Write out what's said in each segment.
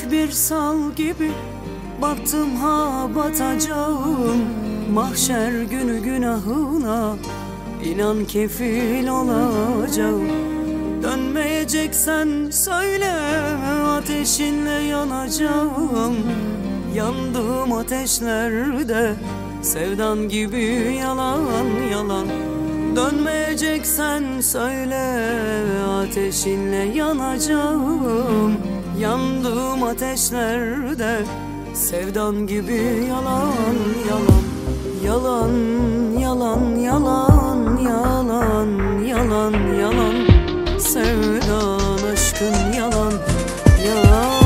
Büyük bir sal gibi battım ha batacağım. Mahşer günü günahına inan kefil olacağım. Dönmeyeceksen söyle, ateşinle yanacağım. Yandığım ateşlerde sevdan gibi yalan yalan. Dönmeyeceksen söyle, ateşinle yanacağım. Yandığım ateşlerde sevdan gibi yalan yalan. Yalan yalan yalan yalan yalan yalan. Sevdan aşkın yalan yalan.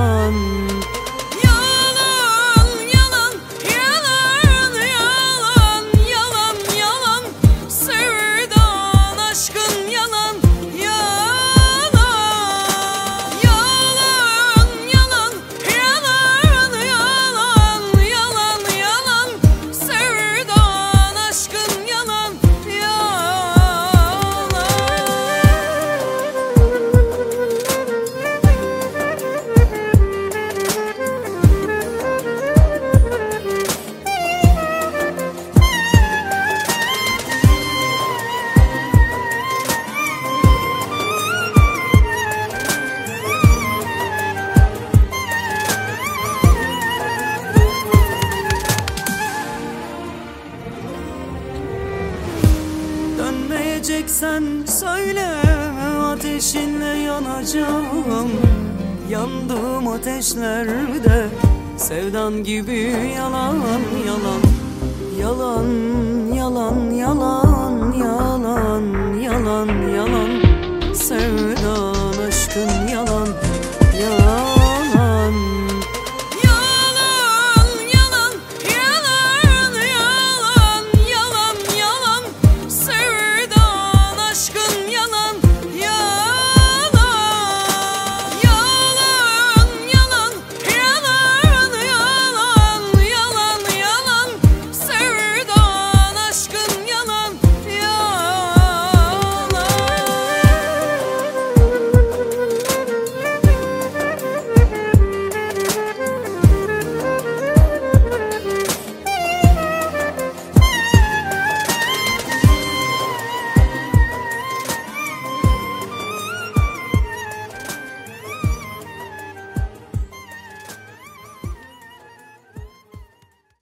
Dönmeyeceksen söyle, ateşinle yanacağım. Yandığım ateşlerde sevdan gibi yalan yalan. Yalan yalan yalan yalan yalan yalan. Sevdan aşkın yalan.